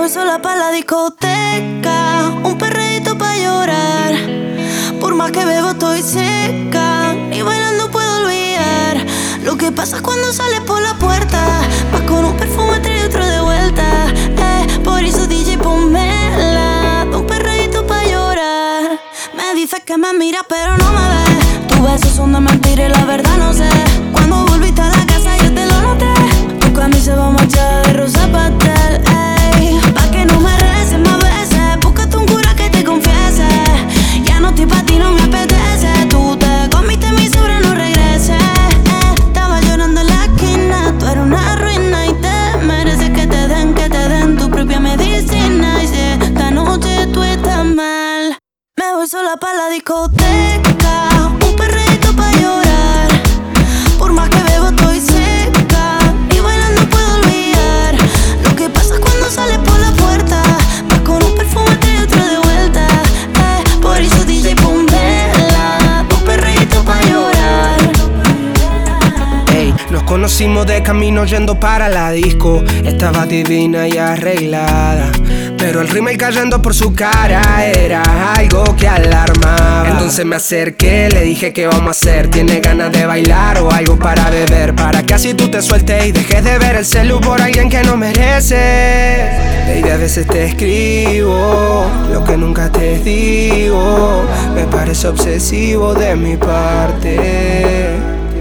voy sola pa' la discoteca, un perreíto pa' llorar. Por más que bebo estoy seca, ni bailando puedo olvidar lo que pasa cuando sales por la puerta. Vas con un perfume entre y otro de vuelta. Por eso DJ ponmela, un perreíto pa' llorar. Me dices que me miras pero no me ves. Tus besos son de mentira y la verdad no sé. Cuando volviste a la casa yo te lo noté. Tu camisa va manchada de rosa pastel, ey. Pa' que no me reces más veces, búscate un cura que te confiese. Ya no estoy pa' ti, no me apetece. Tú te comiste mi sobre, no regreses. Estaba llorando en la esquina, tú eres una ruina y te mereces que te den tu propia medicina. Y si esta noche tú estás mal, me voy sola pa' la discoteca, un perrito pa' llorar. Por más que bebo estoy seca, ni bailando puedo olvidar lo que pasa cuando sales por la puerta. Vas con un perfume entre y otro de vuelta. Por eso DJ ponmela, un perrito pa' llorar. Ey, nos conocimos de camino yendo para la disco. Estaba divina y arreglada, pero el rímel cayendo por su cara era algo que alarmaba. Entonces me acerqué, le dije ¿qué vamos a hacer? ¿Tienes ganas de bailar o algo para beber? Para que así tú te sueltes y dejes de ver el celu por alguien que no merece. Baby, a veces te escribo lo que nunca te digo. Me parece obsesivo de mi parte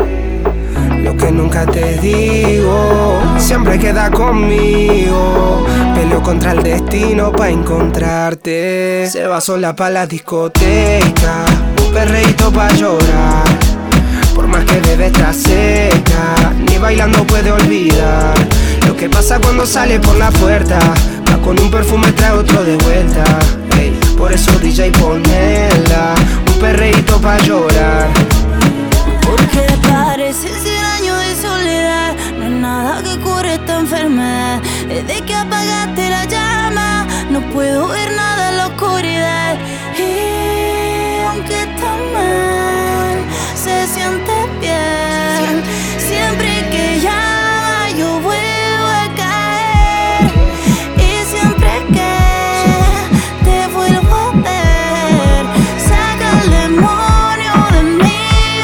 lo que nunca te digo. Siempre queda conmigo. Peleo contra el destino pa' encontrarte. Se va sola pa' la discoteca, un perreíto pa' llorar. Por más que bebe está seca, ni bailando puede olvidar lo que pasa cuando sale por la puerta. Va con un perfume, trae otro de vuelta. Ey, por eso DJ ponela, un perreíto pa' llorar. Porque parece 100 años de soledad, no hay nada que cure esta enfermedad. Desde que apagaste la llama, no puedo ver nada en la oscuridad. Y aunque está mal, se siente bien. Siempre que llama yo vuelvo a caer. Y siempre que te vuelvo a ver, saca el demonio de mí.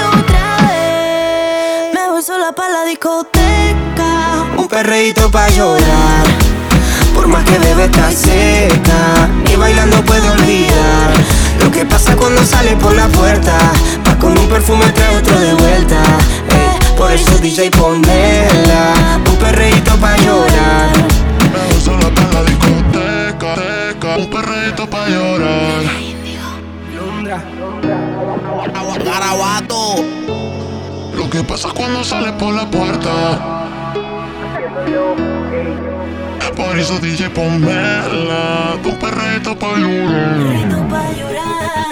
Sola pa' la discoteca, un perreíto pa' llorar. Por más que bebe está seca, ni bailando puede olvidar lo que pasa cuando sale por la puerta. Va con un perfume, trae otro de vuelta. Por eso DJ ponela, un perreíto pa' llorar. Me voy sola pa' la discoteca, un perreíto pa' llorar. Londra, Garabato. Lo que pasa cuando sales por la puerta. Por eso DJ ponmela, un perreíto pa' llorar. perrito pa' llorar.